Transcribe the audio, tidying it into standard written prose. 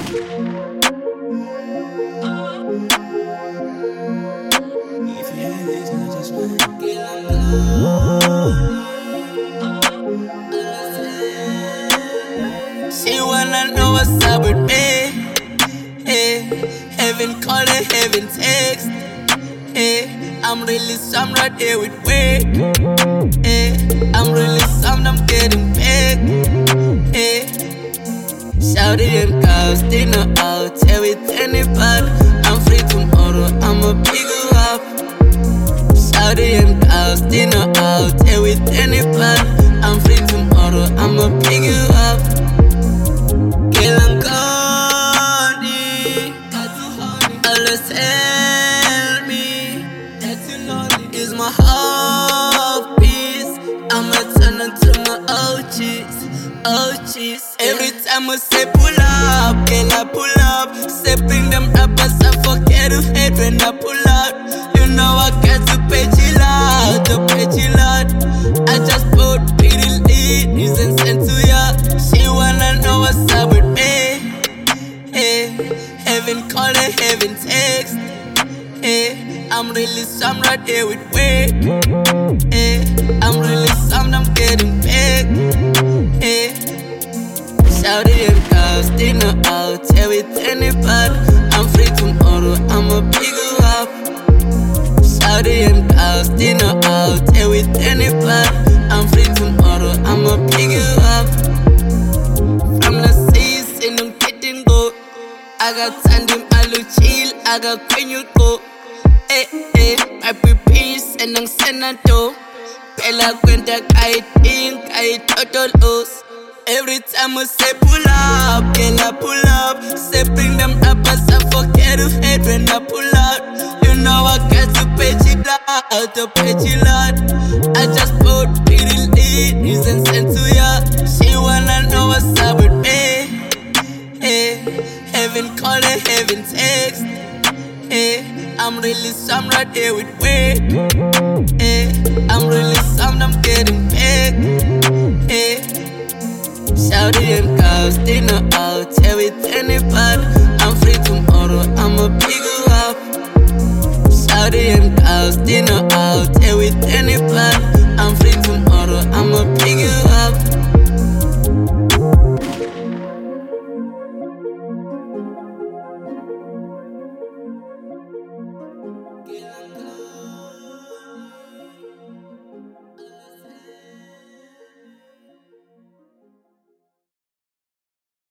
She wanna know what's up with me. Hey, heaven calling, heaven text. Hey, I'm really some right here with weight. Hey, I'm really some, I'm getting paid. Hey, shout it and cows, dinner out, tell it anybody. I'm free tomorrow, I'ma pick you up. Shout it and cows, dinner out, tell it anybody. I'm free tomorrow, I'ma pick you up. Always tell me that you lonely is my hobbies. I'ma turn into my OGs. Every time I say pull up, girl I pull up. Say bring them rappers, I forget to hate when I pull out. You know I got to pay chill out, I just put pretty ladies and sent to ya. She wanna know what's up with me. Hey, heaven calling, heaven text. Hey, I'm really some right here with weight. Hey, I'm really some, I'm getting paid. Hey, shout it and cows, dinner out, tell it anybody. I'm free tomorrow, I'ma pick you up. Shout it and cows, dinner out, tell it anybody. I'm free tomorrow, I'ma pick you up. From the seas in them getting go. I got Tandim, Alu chill, I got Queen you go. My peace and I'm senator. Pela cuenta I think I total loss. Every time I say pull up, girl I pull up. Say bring them rappers, I forget to hate when I pull out. You know I got to pay chill out, I just put pretty ladies and sent to ya. She wanna know what's up with me. Hey, heaven calling, heaven text. Hey, I'm really some right here with weight. Hey, I'm really some, I'm getting paid. Hey, shout it and cows, dinner out, tell it anybody. I'm free tomorrow, I'ma pick you up. Shout it and cows, dinner